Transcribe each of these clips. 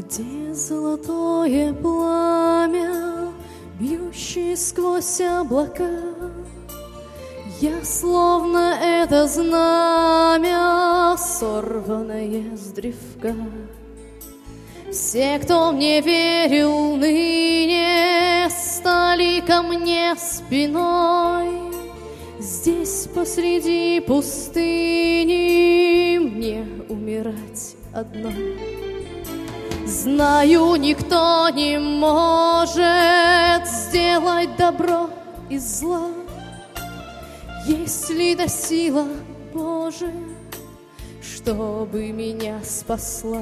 Где золотое пламя, бьющее сквозь облака? Я словно это знамя, сорванное с древка. Все, кто мне верил ныне, стали ко мне спиной. Здесь посреди пустыни мне умирать одной. Знаю, никто не может сделать добро из зла, если да сила Божия, чтобы меня спасла.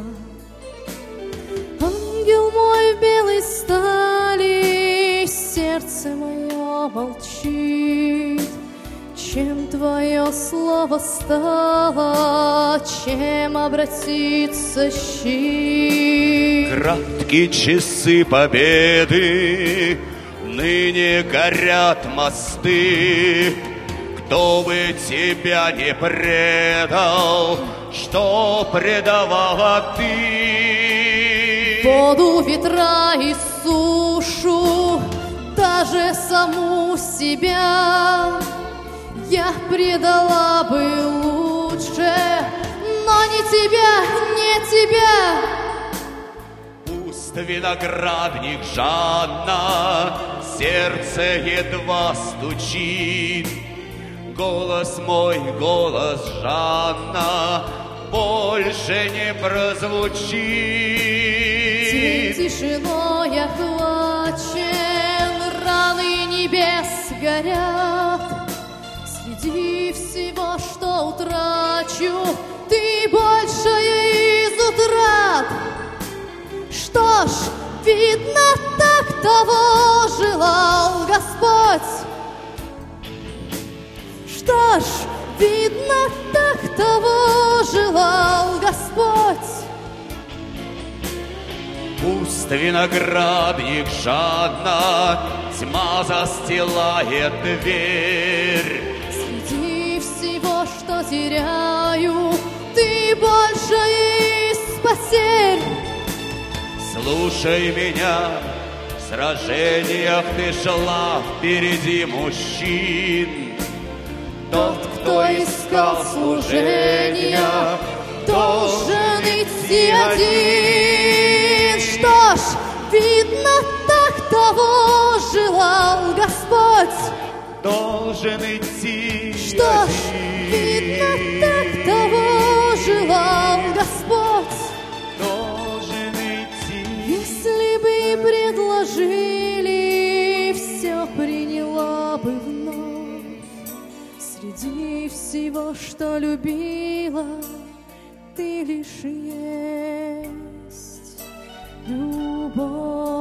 Ангел мой в белой стали, сердце мое молчит. Чем твое слово стало, чем обратиться щит? Краткие часы победы, ныне горят мосты. Кто бы тебя не предал, что предавала ты? Воду, ветра и сушу, даже саму себя я предала бы лучше, но не тебя, не тебя. Пуст виноградник Жанна, сердце едва стучит. Голос мой, голос Жанна, больше не прозвучит. Тишиной охвачен, раны небес горят. Среди всего, что утрачу, ты большая из утрат. Что ж, видно, так того желал Господь. Что ж, видно, так того желал Господь. Пуст виноградник Жанна, тьма застилает дверь. Среди всего, что теряю, ты больше из потерь. Слушай меня, в сражениях ты шла впереди мужчин. Тот, кто искал служения, должен идти один. Что ж, видно, так того желал Господь. Должен идти Что ж, видно, так того желал Господь. Должен идти. Если бы предложили, все приняла бы вновь. Среди всего, что любила, ты лишь есть любовь.